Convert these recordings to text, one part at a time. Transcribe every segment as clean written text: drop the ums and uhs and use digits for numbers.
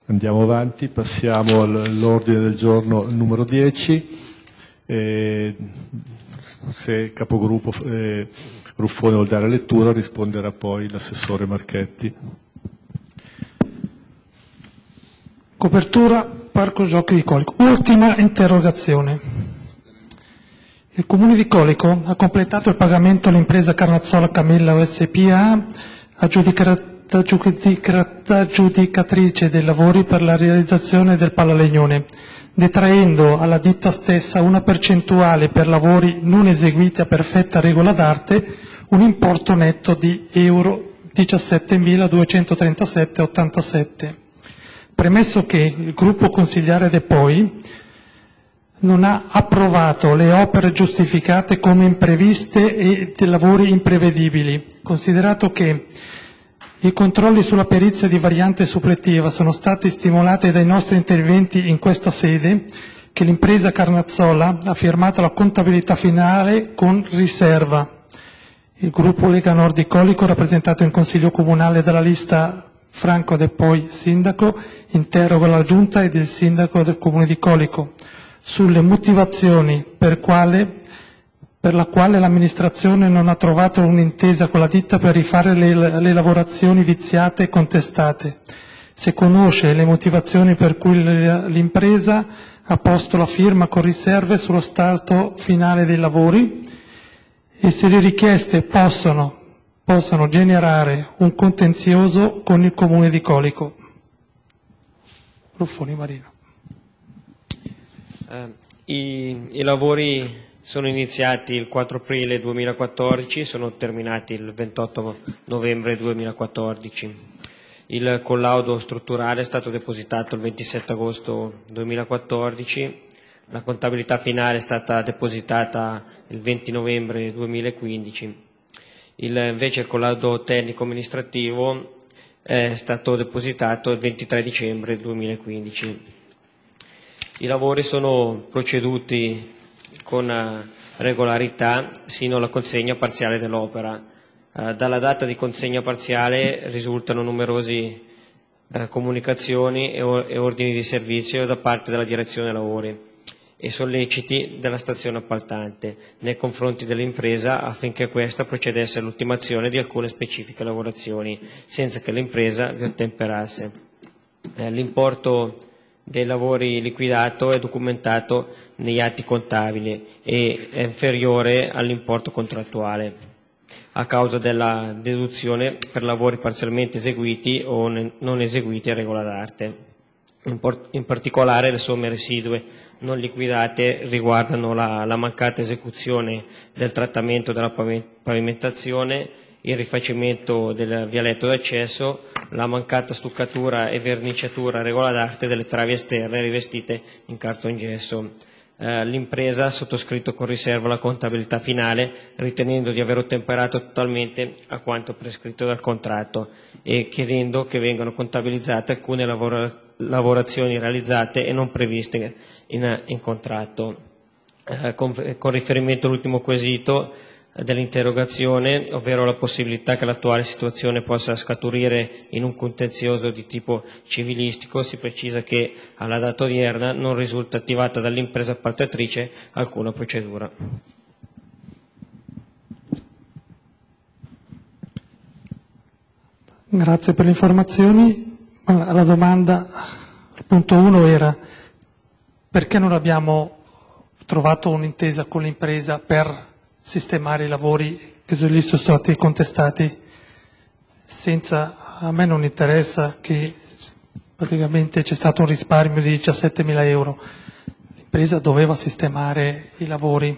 Andiamo avanti, passiamo all'ordine del giorno numero 10. Se capogruppo Ruffone vuol dare lettura, risponderà poi l'assessore Marchetti. Copertura Parco Giochi di Colico. Ultima interrogazione. Il Comune di Colico ha completato il pagamento all'impresa Carnazzola Camella OSPA, aggiudicatrice dei lavori per la realizzazione del Palalegnone, detraendo alla ditta stessa una percentuale per lavori non eseguiti a perfetta regola d'arte, un importo netto di euro 17.237,87. Premesso che il gruppo consigliare De Poi non ha approvato le opere giustificate come impreviste e dei lavori imprevedibili, considerato che i controlli sulla perizia di variante suppletiva sono stati stimolati dai nostri interventi in questa sede, che l'impresa Carnazzola ha firmato la contabilità finale con riserva. Il gruppo Lega Nord di Colico, rappresentato in Consiglio Comunale dalla lista Franco De Poi sindaco, interroga la Giunta ed il sindaco del Comune di Colico sulle motivazioni per la quale l'amministrazione non ha trovato un'intesa con la ditta per rifare le lavorazioni viziate e contestate, se conosce le motivazioni per cui l'impresa ha posto la firma con riserve sullo stato finale dei lavori e se le richieste possono generare un contenzioso con il Comune di Colico. Ruffoni Marino. I lavori sono iniziati il 4 aprile 2014, sono terminati il 28 novembre 2014. Il collaudo strutturale è stato depositato il 27 agosto 2014, la contabilità finale è stata depositata il 20 novembre 2015. Invece il collaudo tecnico-amministrativo è stato depositato il 23 dicembre 2015. I lavori sono proceduti con regolarità sino alla consegna parziale dell'opera. Dalla data di consegna parziale risultano numerosi comunicazioni e ordini di servizio da parte della direzione lavori e solleciti della stazione appaltante nei confronti dell'impresa affinché questa procedesse all'ultimazione di alcune specifiche lavorazioni senza che l'impresa vi ottemperasse. L'importo dei lavori liquidato è documentato negli atti contabili e è inferiore all'importo contrattuale a causa della deduzione per lavori parzialmente eseguiti o non eseguiti a regola d'arte. In particolare le somme residue non liquidate riguardano la mancata esecuzione del trattamento della pavimentazione, il rifacimento del vialetto d'accesso, la mancata stuccatura e verniciatura a regola d'arte delle travi esterne rivestite in cartongesso. L'impresa ha sottoscritto con riserva la contabilità finale ritenendo di aver ottemperato totalmente a quanto prescritto dal contratto e chiedendo che vengano contabilizzate alcune lavorazioni realizzate e non previste in contratto. Con riferimento all'ultimo quesito dell'interrogazione, ovvero la possibilità che l'attuale situazione possa scaturire in un contenzioso di tipo civilistico, si precisa che alla data odierna non risulta attivata dall'impresa appaltatrice alcuna procedura. Grazie per le informazioni. La domanda, il punto 1 era perché non abbiamo trovato un'intesa con l'impresa per sistemare i lavori che gli sono stati contestati. A me non interessa che praticamente c'è stato un risparmio di 17.000 euro. L'impresa doveva sistemare i lavori.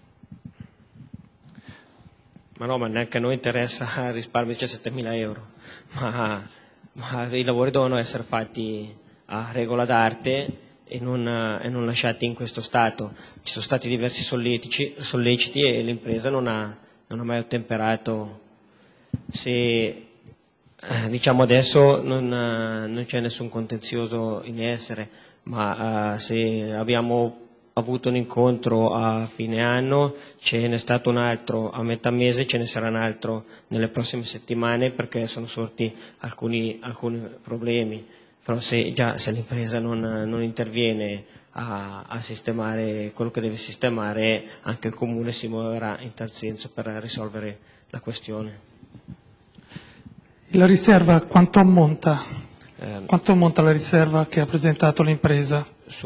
Ma no, ma neanche a noi interessa il risparmio di 17.000 euro, ma i lavori devono essere fatti a regola d'arte e non lasciati in questo stato. Ci sono stati diversi solleciti e l'impresa non ha mai ottemperato. Se diciamo adesso non c'è nessun contenzioso in essere, ma se abbiamo avuto un incontro a fine anno, ce n'è stato un altro a metà mese, ce ne sarà un altro nelle prossime settimane perché sono sorti alcuni problemi. però se l'impresa non interviene a sistemare quello che deve sistemare, anche il Comune si muoverà in tal senso per risolvere la questione. La riserva quanto ammonta? Quanto ammonta la riserva che ha presentato l'impresa?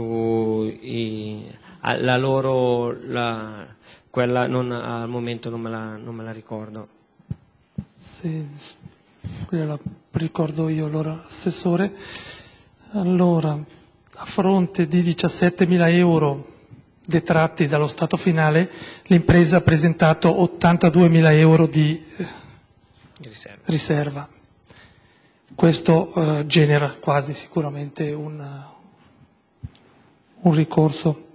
Quella al momento non me la ricordo. Sì, la ricordo io, allora, Assessore. Allora, a fronte di 17.000 euro detratti dallo stato finale, l'impresa ha presentato 82.000 euro di riserva. Questo genera quasi sicuramente un ricorso.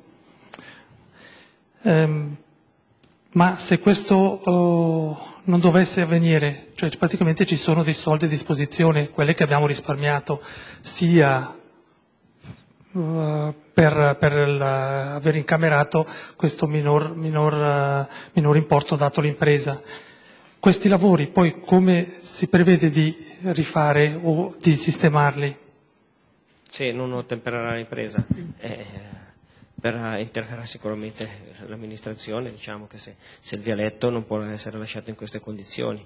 Ma se questo non dovesse avvenire, cioè praticamente ci sono dei soldi a disposizione, quelli che abbiamo risparmiato, sia per aver incamerato questo minor importo dato l'impresa. Questi lavori poi come si prevede di rifare o di sistemarli? Se non ottempererà l'impresa, interverrà sicuramente l'amministrazione, diciamo che se il vialetto non può essere lasciato in queste condizioni.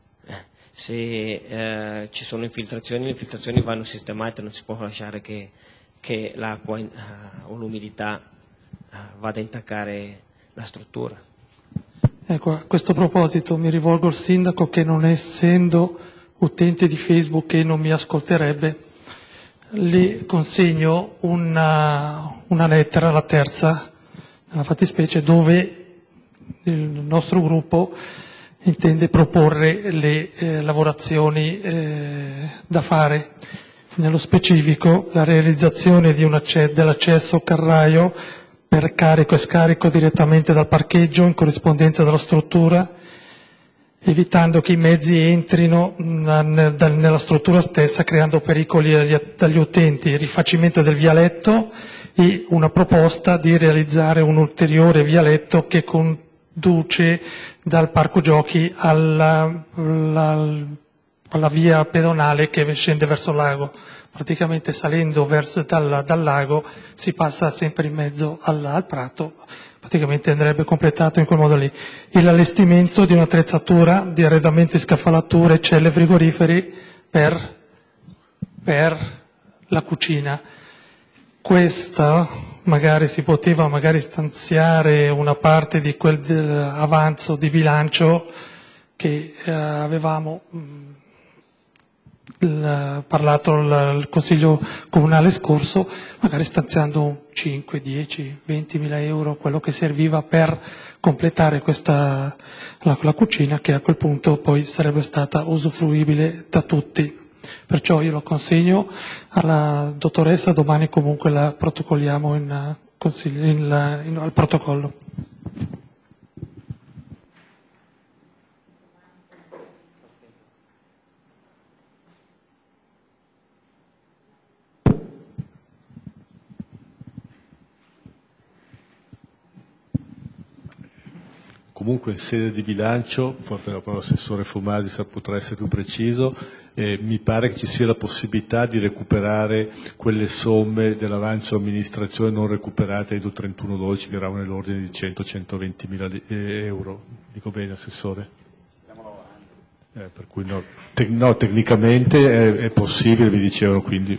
Se ci sono infiltrazioni, le infiltrazioni vanno sistemate, non si può lasciare che l'acqua o l'umidità vada a intaccare la struttura. Ecco, a questo proposito mi rivolgo al Sindaco che, non essendo utente di Facebook e non mi ascolterebbe, le consegno una lettera, la terza, nella fattispecie, dove il nostro gruppo intende proporre le lavorazioni da fare. Nello specifico la realizzazione dell'accesso carraio per carico e scarico direttamente dal parcheggio in corrispondenza della struttura, evitando che i mezzi entrino nella struttura stessa creando pericoli agli utenti, il rifacimento del vialetto e una proposta di realizzare un ulteriore vialetto che conduce dal parco giochi alla via pedonale che scende verso il lago. Praticamente salendo dal lago si passa sempre in mezzo al prato, praticamente andrebbe completato in quel modo lì. E l'allestimento di un'attrezzatura di arredamenti, scaffalature, celle frigoriferi per la cucina. Questa magari si poteva stanziare una parte di quel avanzo di bilancio che avevamo parlato al Consiglio Comunale scorso, magari stanziando 5, 10, 20.000 euro, quello che serviva per completare la cucina, che a quel punto poi sarebbe stata usufruibile da tutti. Perciò io lo consegno alla dottoressa, domani comunque la protocolliamo al protocollo. Comunque in sede di bilancio, forse la parola l'assessore Fumasi potrà essere più preciso, mi pare che ci sia la possibilità di recuperare quelle somme dell'avanzo amministrazione non recuperate di 31/12 che eravano nell'ordine di 100-120 mila euro. Dico bene, Assessore? Stiamo lavorando. Per cui no, tecnicamente è possibile, vi dicevano, quindi...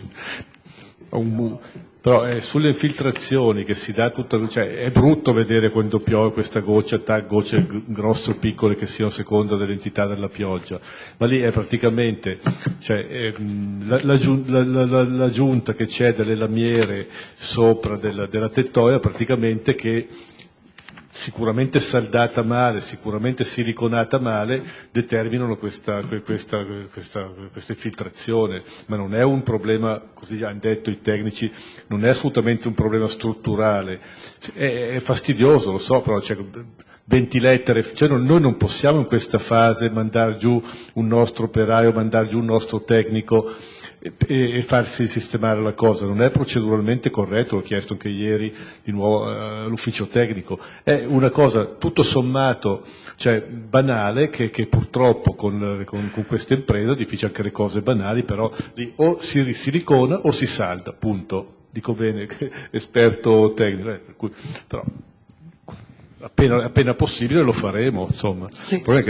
Però sulle infiltrazioni che si dà cioè è brutto vedere quando piove questa gocce grosse o piccole che siano a seconda dell'entità della pioggia, ma lì è praticamente la giunta che c'è delle lamiere sopra della tettoia praticamente che sicuramente saldata male, sicuramente siliconata male, determinano questa infiltrazione, ma non è un problema, così hanno detto i tecnici, non è assolutamente un problema strutturale, è fastidioso, lo so, però 20 lettere, noi non possiamo in questa fase mandare giù un nostro operaio, mandare giù un nostro tecnico e farsi sistemare la cosa. Non è proceduralmente corretto, l'ho chiesto anche ieri di nuovo all'ufficio tecnico, è una cosa tutto sommato, cioè, banale, che purtroppo con questa impresa, difficile anche le cose banali, però lì o si silicona o si salda, punto. Dico bene, esperto tecnico, per cui, però appena possibile lo faremo, insomma. Sì. Il problema è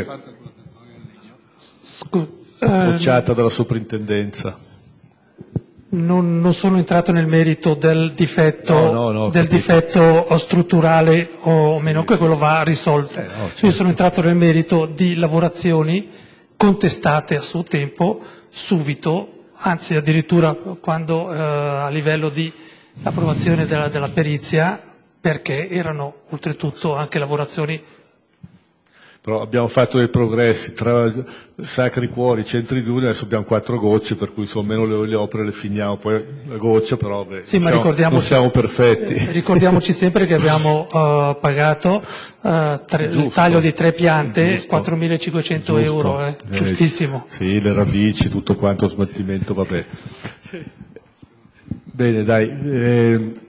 che bocciata dalla soprintendenza. Non sono entrato nel merito del difetto, No, del difetto strutturale o meno, che quello va risolto. Io sono entrato nel merito di lavorazioni contestate a suo tempo, subito, anzi addirittura quando a livello di approvazione della perizia, perché erano oltretutto anche lavorazioni. Però abbiamo fatto dei progressi tra Sacri Cuori, Centri Duni, adesso abbiamo 4 gocce, per cui insomma meno le opere le finiamo, poi la goccia però Sì, ma non siamo perfetti. Ricordiamoci sempre che abbiamo pagato il taglio di 3 piante, 4.500 euro, giustissimo. Sì, le radici, tutto quanto, smaltimento, vabbè. Bene, dai.